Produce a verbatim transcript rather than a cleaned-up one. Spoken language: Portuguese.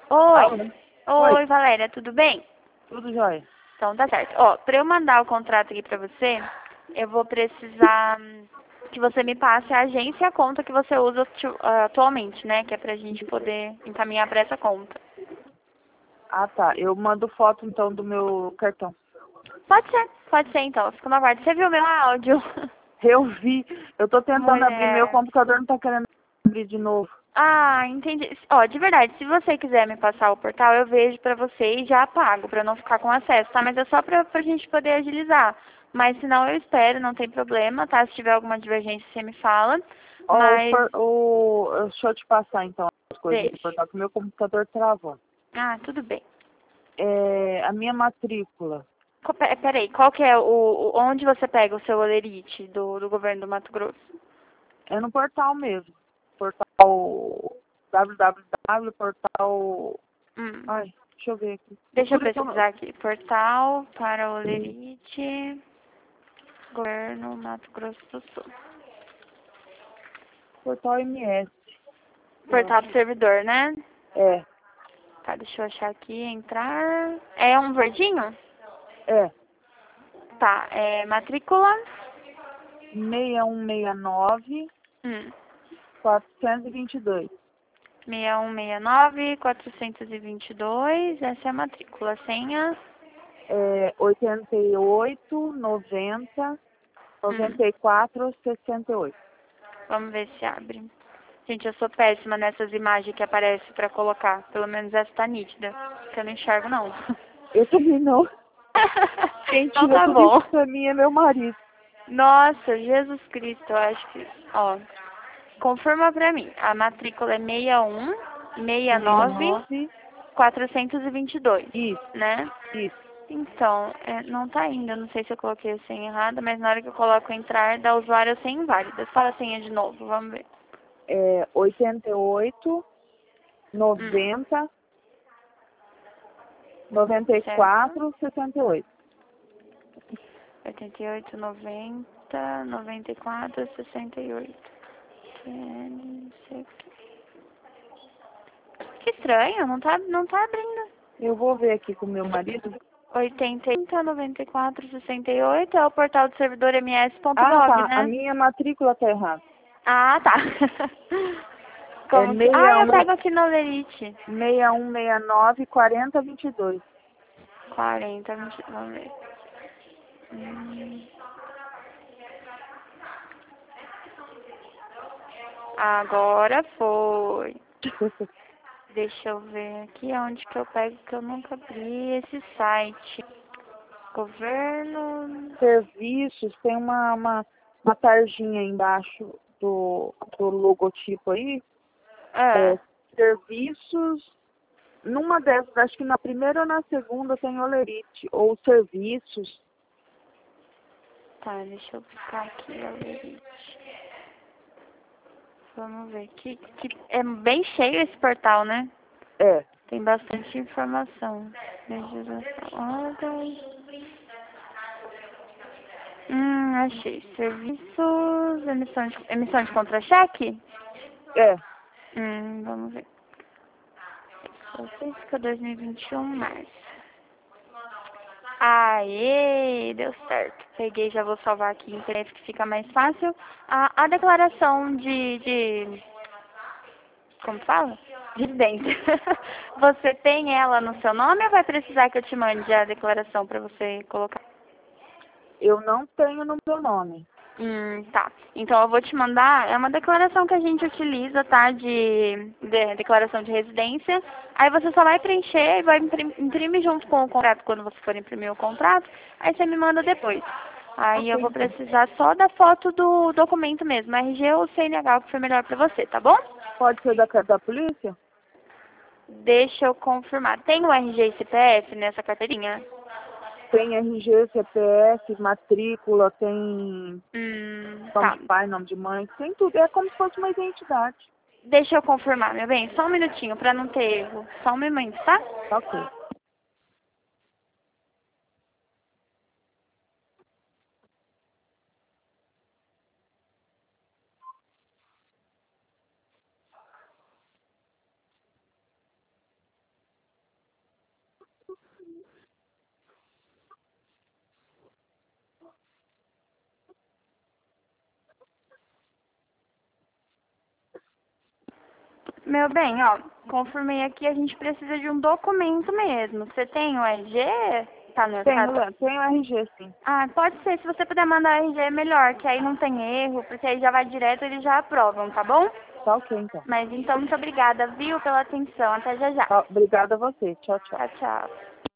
Oi. Alô? Oi, Oi, Valéria, tudo bem? tudo jóia? Então tá certo. Ó, pra eu mandar o contrato aqui pra você, eu vou precisar hum, que você me passe a agência e a conta que você usa atu- atualmente, né? Que é pra gente poder encaminhar pra essa conta. Ah, tá. Eu mando foto, então, do meu cartão. Pode ser, pode ser então. Eu fico na guarda. Você viu meu áudio? Eu vi. Eu tô tentando abrir meu Mulher. computador, não tá querendo abrir de novo. Ah, entendi. Ó, de verdade, se você quiser me passar o portal, eu vejo pra você e já apago, pra não ficar com acesso, tá? Mas é só pra, pra gente poder agilizar. Mas se não, eu espero, não tem problema, tá? Se tiver alguma divergência, você me fala. Ó, o, Mas, por- o, deixa eu te passar, então, as coisas do deixa. portal, que o meu computador travou. Ah, tudo bem. É, a minha matrícula Co- pe- Peraí, qual que é o, o- onde você pega o seu olerite do, do governo do Mato Grosso? é no portal mesmo. Portal www, portal... Hum, Ai, deixa eu ver aqui. deixa eu Procura então no pesquisar aqui. Portal para olerite, governo Mato Grosso do Sul. portal M S, eu Portal do acho. servidor, né? É, Tá, deixa eu achar aqui, entrar. É um verdinho? é. Tá, é matrícula. seis um seis nove, Hum. quatrocentos e vinte e dois. seis um seis nove, quatrocentos e vinte e dois. Essa é a matrícula. Senha. É, oitenta e oito, noventa, Hum. noventa e quatro, sessenta e oito. Vamos ver se abre. Gente, eu sou péssima nessas imagens que aparecem pra colocar. Pelo menos essa tá nítida. Que eu não enxergo, não. Eu também não. Quem Então tira tá tudo isso bom. pra mim é meu marido. Nossa, Jesus Cristo, eu acho que... Ó, confirma pra mim. A matrícula é seis um seis nove, seis nove, quatrocentos e vinte e dois, isso, né? isso. Então, é, não tá indo. Eu não sei se eu coloquei a senha errada, mas na hora que eu coloco entrar, dá usuário senha inválida. Fala a senha de novo, vamos ver. É, oitenta e oito, Hum, noventa, noventa e certo. quatro, sessenta e oito. oitenta e oito, noventa, noventa e quatro, sessenta e oito. Que estranho, não tá, não tá abrindo. Eu vou ver aqui com o meu marido. oitenta, noventa e quatro, sessenta e oito é o portal do servidor m s ponto Ah, gov, tá. A né? minha matrícula tá errada. Ah, tá. É Como que... Ah, eu pego seis aqui no Lerite. um seis nove, quarenta, vinte e dois. quarenta, vinte, vamos ver. Hum. Agora foi. Deixa eu ver aqui onde que eu pego que eu nunca abri esse site. Governo. Serviços, tem uma, uma, uma tarjinha embaixo do, do logotipo aí. Ah, É, serviços, numa dessas, acho que na primeira ou na segunda tem olerite, ou serviços. tá, deixa eu buscar aqui a Lerite. Vamos ver. Que, que é bem cheio esse portal, né? É, Tem bastante informação. Legislação. Ordem. Hum, achei. Serviços. Emissão de, emissão de contra-cheque? é. Hum, vamos ver. Estatística dois mil e vinte e um, março. Aê, deu certo. Peguei, já vou salvar aqui em P D F que fica mais fácil. A, a declaração de, de... Como fala? De residência. Você tem ela no seu nome ou vai precisar que eu te mande a declaração para você colocar? Eu não tenho no meu nome. Hum, tá. Então eu vou te mandar, é uma declaração que a gente utiliza, tá? De, de declaração de residência. Aí você só vai preencher e vai imprim- imprimir junto com o contrato quando você for imprimir o contrato. Aí você me manda depois. Aí eu Ok, vou então. precisar só da foto do documento mesmo, R G ou C N H, o que for melhor pra você, tá bom? Pode ser da, ca- da polícia? Deixa eu confirmar. Tem o R G e C P F nessa carteirinha? Tem R G, C P F, matrícula, tem Hum, nome tá. de pai, nome de mãe, tem tudo. É como se fosse uma identidade. Deixa eu confirmar, meu bem. Só um minutinho pra não ter erro. Só um momento, tá? Ok. Meu bem, ó, confirmei aqui, a gente precisa de um documento mesmo. Você tem o R G? Tá no Tenho, tá- tenho R G, sim. Ah, pode ser. Se você puder mandar R G é melhor, que aí não tem erro, porque aí já vai direto e eles já aprovam, tá bom? Tá ok, então. Mas então, muito obrigada, viu, pela atenção. Até já já. Tá, obrigada a você. Tchau, tchau. Tchau, tchau.